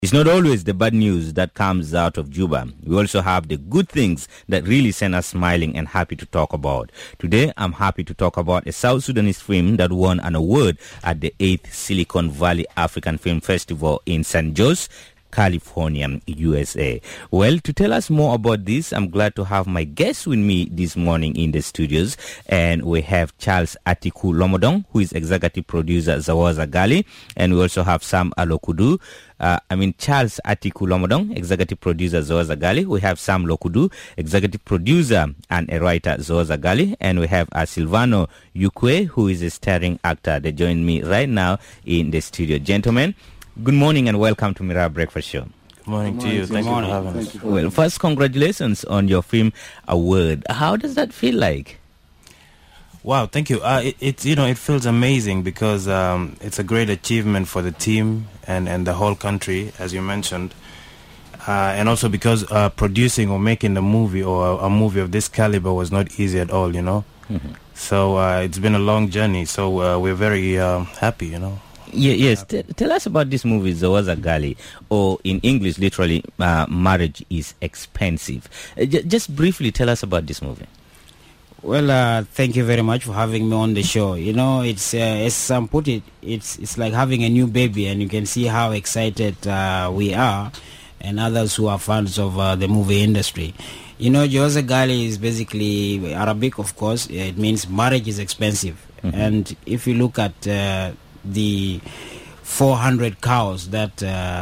It's not always the bad news that comes out of Juba. We also have the good things that really send us smiling and happy to talk about. Today, I'm happy to talk about a South Sudanese film that won an award at the 8th Silicon Valley African Film Festival in San Jose, California, USA. Well, to tell us more about this, I'm glad to have my guest with me this morning in the studios. And we have Charles Atiku Lomodong, who is executive producer Zawaza Gali. And we also have Sam Alokudu. Charles Atiku Lomodong, executive producer Zawaza Gali. We have Sam Lokudu, executive producer and a writer Zawaza Gali. And we have Silvano Ukwe, who is a starring actor. They join me right now in the studio. Gentlemen, good morning and welcome to Mirror Breakfast Show. Good morning to you. Thank you for having us. Well, first, congratulations on your film award. How does that feel like? Wow, thank you. It feels amazing because it's a great achievement for the team and the whole country, as you mentioned. And also because producing or making the movie or a movie of this caliber was not easy at all, Mm-hmm. So it's been a long journey. So we're very happy, Yes, tell us about this movie, Zawaza Gali, or in English, literally, Marriage is Expensive. Just briefly tell us about this movie. Well, thank you very much for having me on the show. It's as Sam put it, it's like having a new baby, and you can see how excited we are, and others who are fans of the movie industry. Zawaza Gali is basically Arabic, of course. It means marriage is expensive, mm-hmm. And if you look at the 400 cows that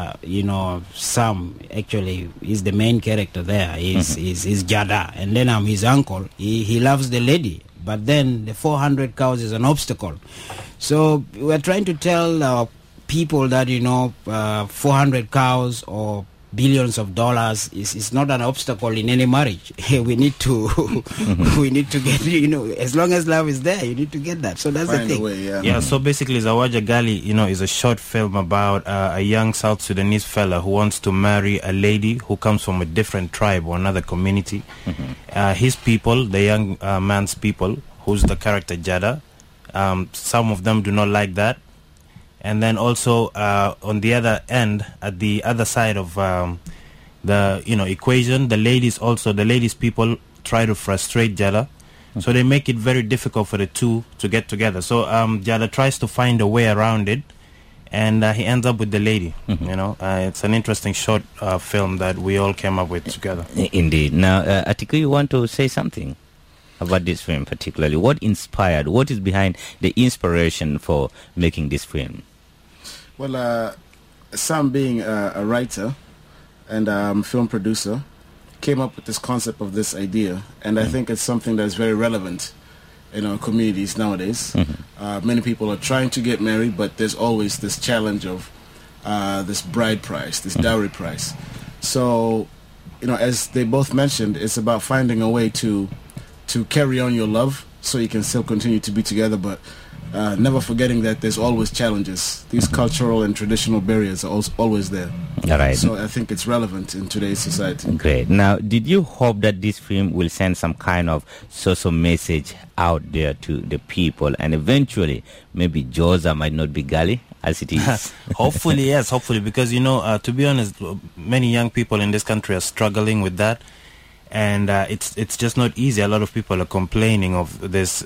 Sam actually is the main character there is Jada, and then I'm his uncle. He loves the lady, but then the 400 cows is an obstacle. So we're trying to tell people that 400 cows or billions of dollars is not an obstacle in any marriage. We need to get, as long as love is there, you need to get that. So that's the thing. Yeah, so basically Zawaja Gali, is a short film about a young South Sudanese fella who wants to marry a lady who comes from a different tribe or another community. Mm-hmm. His people, the young man's people, who's the character Jada, some of them do not like that. And then also on the other end, at the other side of the equation, the ladies' people try to frustrate Jada, mm-hmm. So they make it very difficult for the two to get together. So Jada tries to find a way around it, and he ends up with the lady. Mm-hmm. It's an interesting short film that we all came up with together. Indeed. Now, Atiku, you want to say something about this film particularly? What is behind the inspiration for making this film? Well, Sam being a writer and film producer came up with this concept of this idea, and I think it's something that's very relevant in our communities nowadays. Mm-hmm. Many people are trying to get married, but there's always this challenge of this bride price, this dowry price. So, as they both mentioned, it's about finding a way to carry on your love so you can still continue to be together, but never forgetting that there's always challenges. These cultural and traditional barriers are always there. All right. So I think it's relevant in today's society. Great. Now, did you hope that this film will send some kind of social message out there to the people, and eventually maybe Joza might not be Gali as it is? Hopefully, yes. Hopefully, because, to be honest, many young people in this country are struggling with that. And it's just not easy. A lot of people are complaining of this,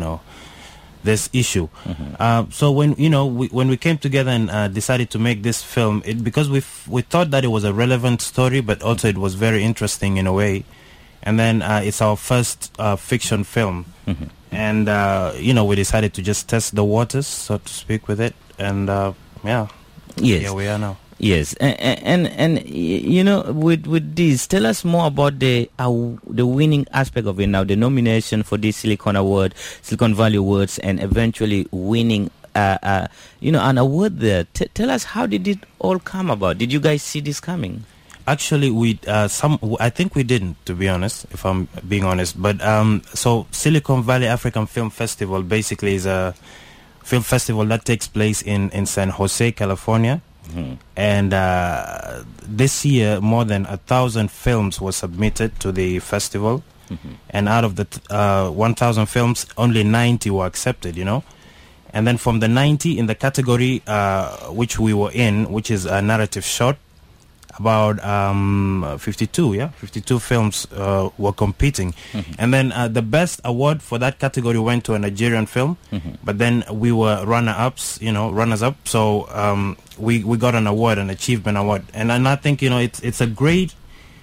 this issue. Mm-hmm. So when we came together and decided to make this film, because we thought that it was a relevant story, but also it was very interesting in a way. And then it's our first fiction film, mm-hmm. And we decided to just test the waters, so to speak, with it. And yes, here we are now. Yes, and with this, tell us more about the winning aspect of it now, the nomination for the Silicon Valley Awards, and eventually winning, an award there. Tell us, how did it all come about? Did you guys see this coming? Actually, I think we didn't, to be honest, if I'm being honest. But so Silicon Valley African Film Festival basically is a film festival that takes place in San Jose, California. Mm-hmm. And this year, more than 1,000 films were submitted to the festival. Mm-hmm. And out of the 1,000 films, only 90 were accepted, And then from the 90 in the category which we were in, which is a narrative short, about 52 films were competing. And then the best award for that category went to a Nigerian film, but then we were runners up, so we got an award, an achievement award. And I think it's a great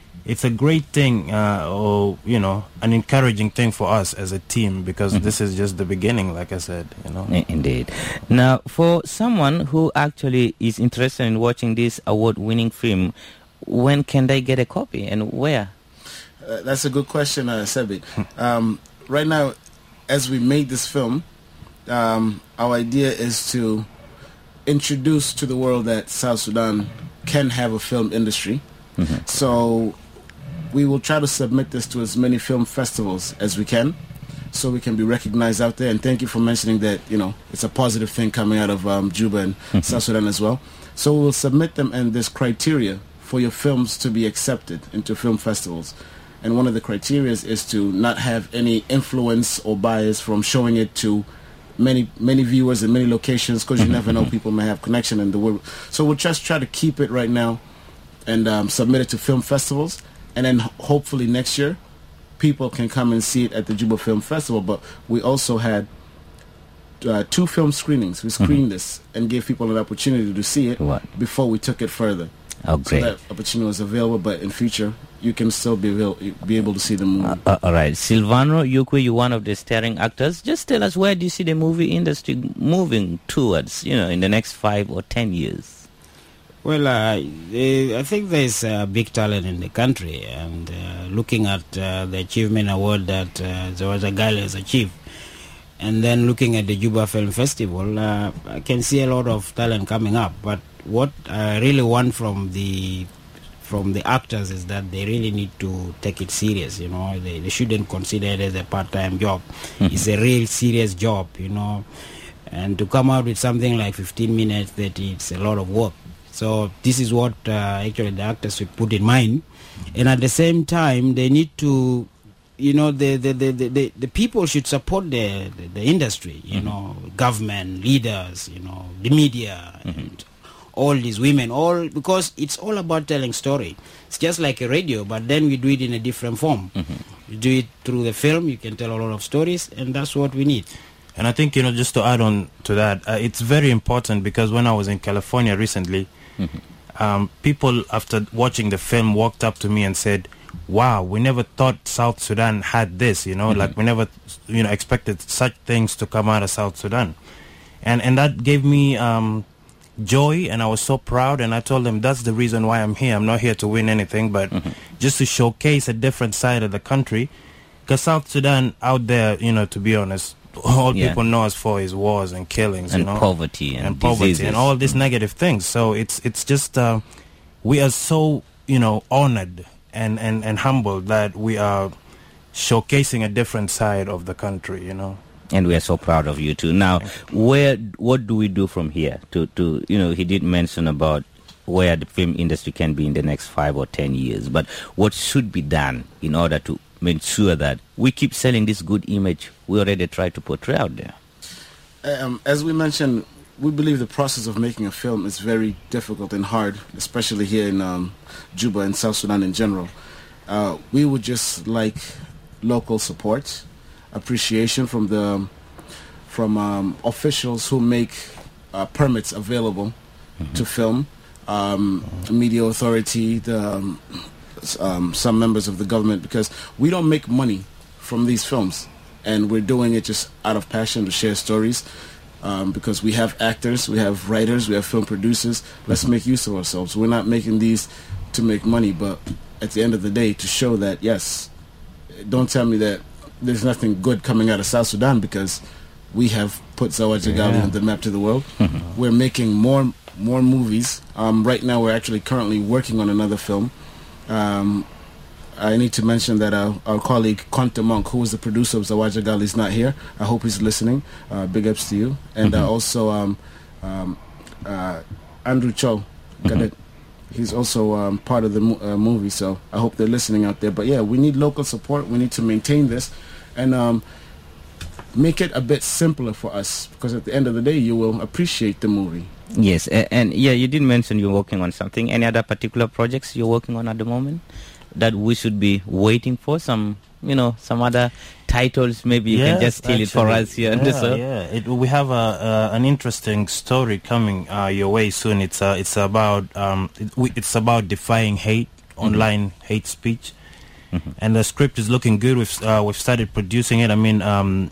thing, or an encouraging thing for us as a team, because this is just the beginning, like I said. Indeed. Now, for someone who actually is interested in watching this award-winning film, when can they get a copy and where? That's a good question, Sebi. Right now, as we made this film, our idea is to introduce to the world that South Sudan can have a film industry. So we will try to submit this to as many film festivals as we can, so we can be recognized out there. And thank you for mentioning that, it's a positive thing coming out of Juba and South Sudan as well. So we'll submit them, and there's criteria for your films to be accepted into film festivals. And one of the criteria is to not have any influence or bias from showing it to many viewers in many locations, because you never know, people may have connection in the world. So we'll just try to keep it right now and submit it to film festivals. And then hopefully next year, people can come and see it at the Juba Film Festival. But we also had 2 film screenings. We screened this and gave people an opportunity to see it before we took it further. Oh, great. So that opportunity was available, but in future, you can still be able to see the movie. All right. Silvano Ukwe, you're one of the starring actors. Just tell us, where do you see the movie industry moving towards, in the next 5 or 10 years? Well, I think there's big talent in the country, and looking at the achievement award that Zawaja Gali has achieved, and then looking at the Juba Film Festival, I can see a lot of talent coming up. But what I really want from the actors is that they really need to take it serious. They shouldn't consider it as a part-time job. It's a real serious job, and to come out with something like 15 minutes, that it's a lot of work. So this is what actually the actors should put in mind, and at the same time they need to, the people should support the industry, government leaders, the media, and all these women, because it's all about telling story. It's just like a radio, but then we do it in a different form. You do it through the film, you can tell a lot of stories, and that's what we need. And I think, just to add on to that, it's very important, because when I was in California recently, people after watching the film walked up to me and said, wow, we never thought South Sudan had this, like we never expected such things to come out of South Sudan. And that gave me joy, and I was so proud, and I told them that's the reason why I'm here. I'm not here to win anything, but just to showcase a different side of the country, because South Sudan out there, to be honest, all people know us for is wars and killings, and poverty and poverty and all these negative things. So it's just we are so honored and humbled that we are showcasing a different side of the country. And we are so proud of you too. Now, what do we do from here? To he did mention about where the film industry can be in the next 5 or 10 years, but what should be done in order to make sure that we keep selling this good image we already tried to portray out there? As we mentioned, we believe the process of making a film is very difficult and hard, especially here in Juba and South Sudan in general. We would just like local support, appreciation from officials who make permits available to film, media authority, some members of the government, because we don't make money from these films, and we're doing it just out of passion to share stories, because we have actors, we have writers, we have film producers. Let's make use of ourselves. We're not making these to make money, but at the end of the day, to show that, yes, don't tell me that there's nothing good coming out of South Sudan, because we have put Zawaja Gali on the map to the world. We're making more movies. Right now, we're actually currently working on another film. I need to mention that our colleague Conte Monk, who was the producer of Zawaja Gali, is not here. I hope he's listening. Big ups to you. And also Andrew Cho, he's also part of the movie, so I hope they're listening out there. But yeah, we need local support. We need to maintain this and make it a bit simpler for us, because at the end of the day, you will appreciate the movie. Yes, and yeah, you did mention you're working on something. Any other particular projects you're working on at the moment that we should be waiting for? Some other titles, maybe you can just steal it for us here on the show. Yeah, we have an interesting story coming your way soon. It's about defying hate, online hate speech, and the script is looking good. We've started producing it. I mean,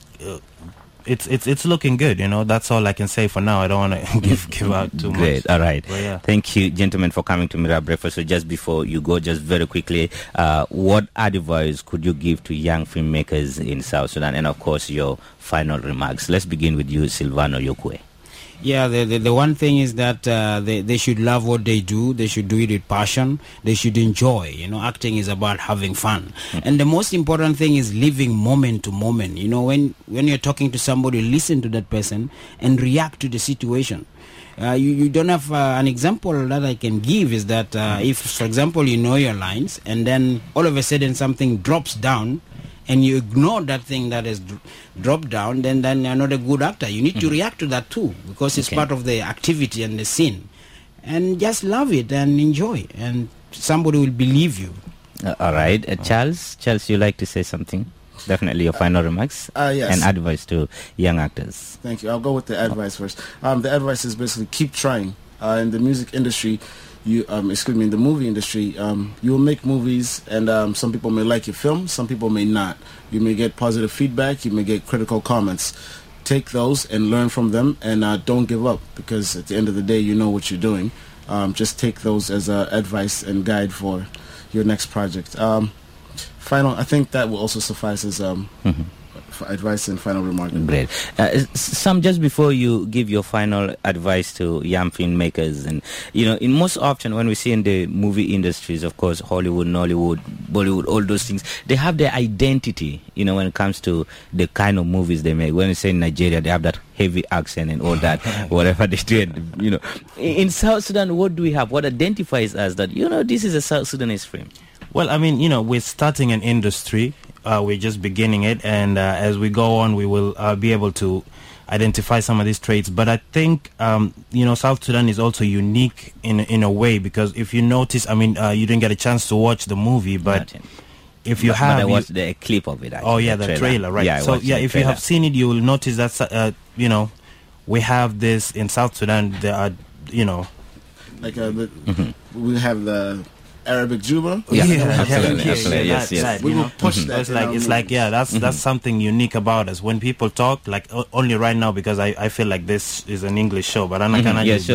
it's looking good. That's all I can say for now. I don't want to give out too much. Great. All right. But yeah. Thank you, gentlemen, for coming to Mirror Breakfast. So just before you go, just very quickly, what advice could you give to young filmmakers in South Sudan? And of course, your final remarks. Let's begin with you, Silvano Yokwe. Yeah, the one thing is that they should love what they do. They should do it with passion. They should enjoy. Acting is about having fun. And the most important thing is living moment to moment. When you're talking to somebody, listen to that person and react to the situation. You don't have an example that I can give is that if, for example, you know your lines and then all of a sudden something drops down, and you ignore that thing that has dropped down, then you're not a good actor. You need to react to that too, because it's part of the activity and the scene. And just love it and enjoy, and somebody will believe you. All right. Charles, you like to say something? Definitely your final remarks yes. and advice to young actors. Thank you. I'll go with the advice first. The advice is basically keep trying. In the music industry, in the movie industry, you will make movies, and some people may like your film, some people may not. You may get positive feedback, you may get critical comments. Take those and learn from them, and don't give up, because at the end of the day, you know what you're doing. Just take those as advice and guide for your next project. I think that will also suffice as for advice and final remark. Great. Sam, just before you give your final advice to young filmmakers, and in most often when we see in the movie industries, of course, Hollywood, Nollywood, Bollywood, all those things, they have their identity, when it comes to the kind of movies they make. When you say in Nigeria, they have that heavy accent and all that, whatever they do. In South Sudan, what do we have? What identifies us that, this is a South Sudanese film? Well, I mean, we're starting an industry. We're just beginning it, and as we go on, we will be able to identify some of these traits. But I think, South Sudan is also unique in a way, because if you notice, I mean, you didn't get a chance to watch the movie, but if you have... But I watched the clip of it, actually. Oh, yeah, the trailer, right. Yeah, so, yeah, if you have seen it, you will notice that, we have this in South Sudan. There are, Like, we have the... Arabic Juba. Absolutely. Yes. We will push that. That's something unique about us. When people talk, like only right now, because I feel like this is an English show, but I'm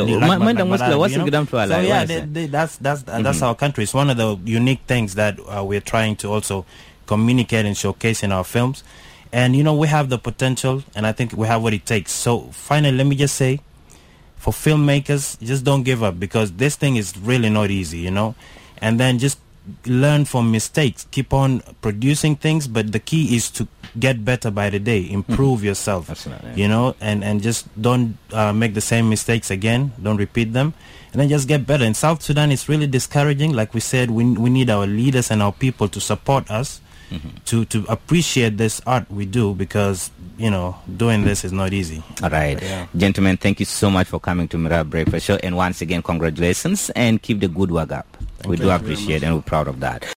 that's our country. It's one of the unique things that we're trying to also communicate and showcase in our films. And we have the potential, and I think we have what it takes. So finally, let me just say, for filmmakers, just don't give up, because this thing is really not easy, And then just learn from mistakes. Keep on producing things, but the key is to get better by the day. Improve yourself. Absolutely. And just don't make the same mistakes again. Don't repeat them. And then just get better. In South Sudan, it's really discouraging. Like we said, we need our leaders and our people to support us, to appreciate this art we do, because doing this is not easy. All right. Gentlemen, thank you so much for coming to Mirror Breakfast Show, and once again, congratulations, and keep the good work up. We do appreciate and we're proud of that.